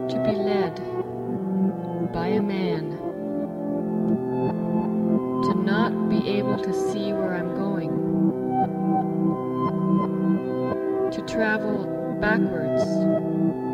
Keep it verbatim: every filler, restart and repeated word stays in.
to be led by a man, to not be able to see where I'm going, to travel backwards